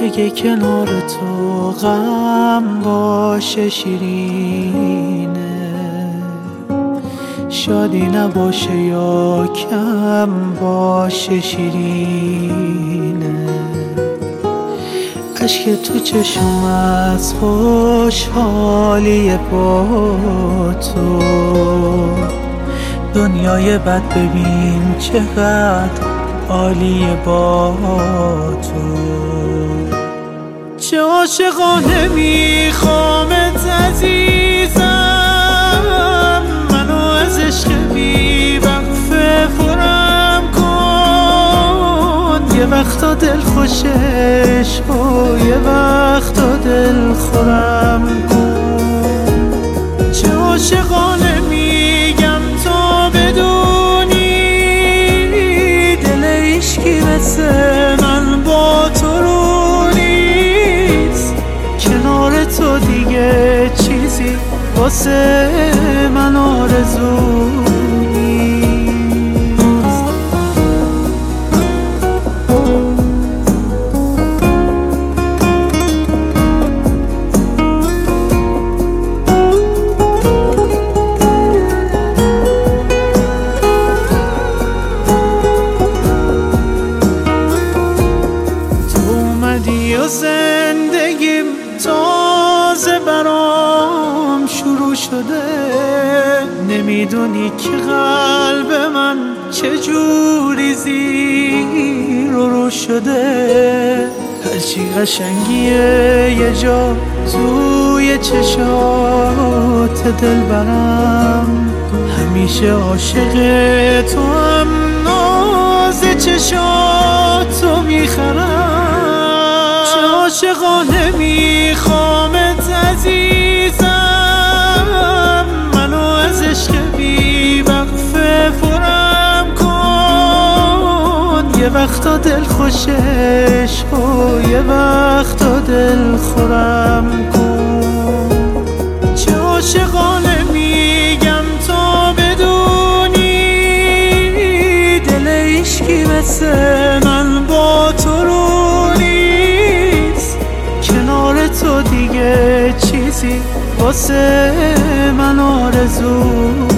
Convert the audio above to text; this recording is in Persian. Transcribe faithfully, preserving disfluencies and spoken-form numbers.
اگه کنار تو غم باشه شیرینه، شادی نباشه یا کم باشه شیرینه. عشق تو چشم از خوشحالی با تو، دنیای بد ببین چقدر عالیه با تو. چه عاشقانه میخوامت عزیزم، منو از عشق بی وقفه پرم کن. یه وقتا دل خوشش و یه وقتا دل خورم کن. چه عاشقانه میگم تا بدونی، دل عشقی مثل من با تو رو نیست. کنار تو دیگه چیزی واسه من آرزو نیست. تو اومدی و زندگیم تازه برام شروع شده. نمیدونی که قلب من چجوری زیر و رو شده. هرچی قشنگیه یه جا توی چشات دل برم، همیشه عاشق تو هم ناز چشاتو میخرم. چه عاشقانه میخوامت عزیزم، منو از عشق بی وقفه پرم کن. یه وقتا دل خوشش و یه وقتا دل خورم کن. چه عاشقانه میگم تا بدونی، دل عشقی مثل من با تو رو نیست. کنار تو دیگه چیزی واسه من آرزو